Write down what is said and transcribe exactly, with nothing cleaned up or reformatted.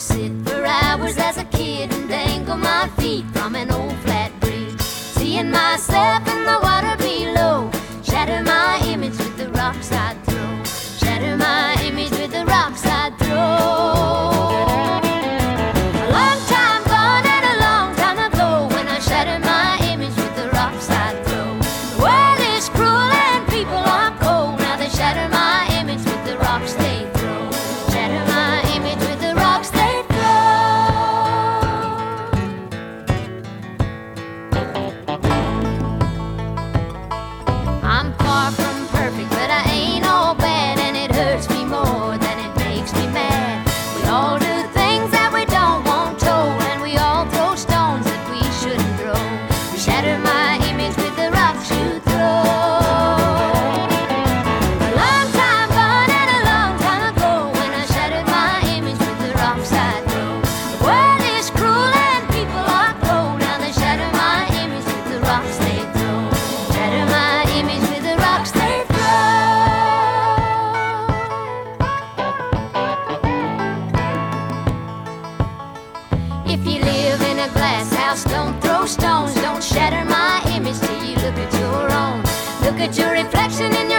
sit for hours as a kid and dangle my feet from an old flat bridge, seeing myself in the water below. Shatter my image with the rocks I'd throw. Shatter my image with the rocks I'd throw. A long time gone and a long time ago, when I shatter my image with the rocks I'd throw. The world is cruel and people are cold. Now they shatter my image with the rocks they throw. Shatter my image with the rocks they throw. I'm far from perfect, but I ain't all bad, and it hurts me more than it makes me mad. We all do things that we don't want told, and we all throw stones that we shouldn't throw. Shatter my image with the rocks you throw. A long time gone and a long time ago, when I shattered my image with the rocks I throw. The world is cruel and people are cold. Now they shatter my image with the rocks they throw. Shatter my image with the rocks they throw. If you live in a glass house, don't throw stones. Don't shatter my image till you look at your own. Look at your reflection in